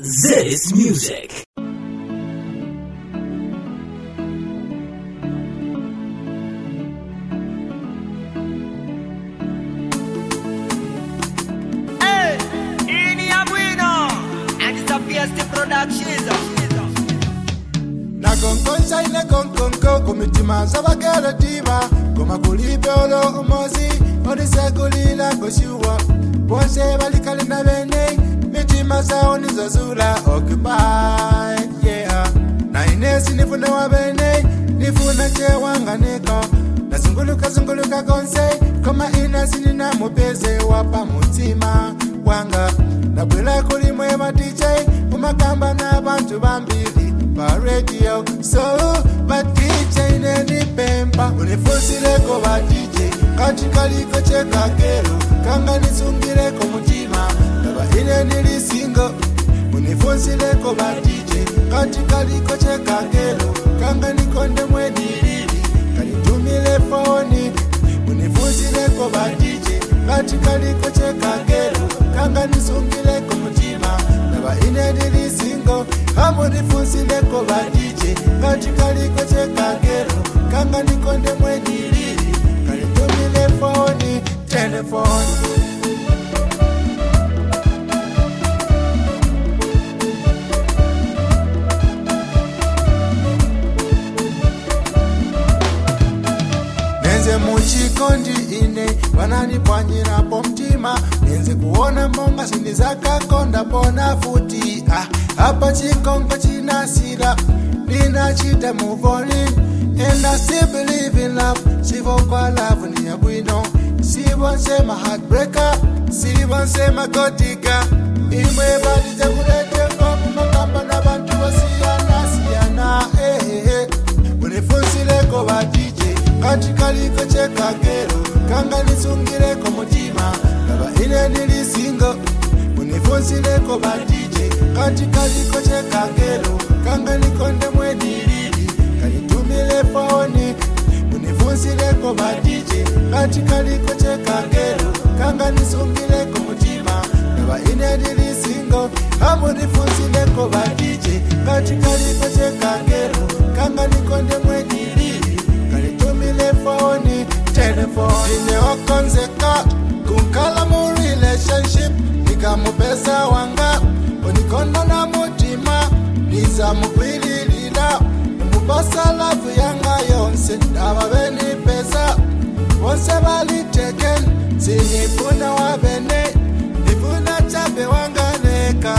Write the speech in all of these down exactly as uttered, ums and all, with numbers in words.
This music. Hey, ini ya bueno, and it's a Fiesta Productions. Na konkonsa ine konkonko kumitima sabagera diva koma kulipe olo umozi odisekulila koshiwa bonse balikali na bene mitima sao nizozula occupy yeah na inesi nifuna wa bene nifuna chewanga niko na zunguluka zunguluka konse koma inesi nina mupeze wapa mutima wanga na bwela kulimwe ma D J umakamba na bantu bambili ba radio so ba D J neni pempa unifusile ko ba D J katika liko cheka kero kanga nisungire ko mutima naba ine nilisingo unifusile ko ba D J katika liko cheka kero kanga nikonde mwenilili kanitumile phone unifusile ko ba D J katika liko cheka kero kanga nisungire ko mutima naba ine nilisingo Hamu nifusile ko ba D J katika liko cheka kero kanga nikonde mwenilili kanitumile phone telephone Nenze muchikondi ine wananipwanyira po mtima nenze kuona monga sinizaka konda pona futi ah hapa chikongo chinasira ninachita move on and I still believe in love sivo kwa love ni ya bwino sivo nsema heartbreaker sivo nsema gotika imwe badize kulete komu makamba na bantu wasiyana siyana eh eh eh unifusile ko ba D J katika liko cheka kero kanga nisungire ko mutima naba ine nilisingo unifusile ko ba D J katika liko cheka kero kanga nikonde mwenilili kanitumile phone unifusile ko ba D J katika liko cheka kero kanga nisungire ko mutima naba ine nilisingo hamu nifusile ko ba D J katika liko cheka kero kanga nikonde mwenilili kanitumile phone telephone ine okonzeka kunkala mu relationship nikamupesa wanga onikondo na mutima niza mukwililila mupasa lavu yanga yonse ndaba beni pesa wonse baliteken sinifuna wa bene nifuna chabe wanga neka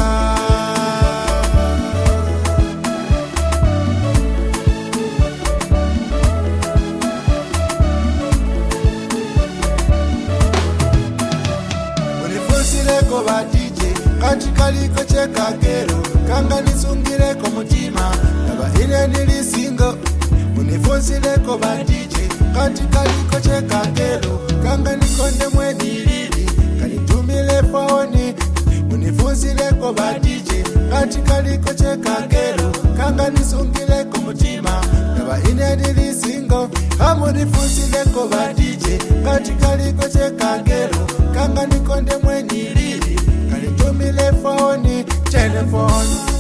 ko ba D J katika liko cheka kero kanga nisungire ko mutima naba ine nilisingo unifusile ko ba D J katika liko cheka kero kanga nikonde mwenilili kanitumile phone unifusile ko ba D J katika liko cheka kero kanga nisungire ko mutima naba ine nilisingo hamu nifusile ko ba D J katika liko cheka kero kanga nikonde mwenilili kanitumile phone telephone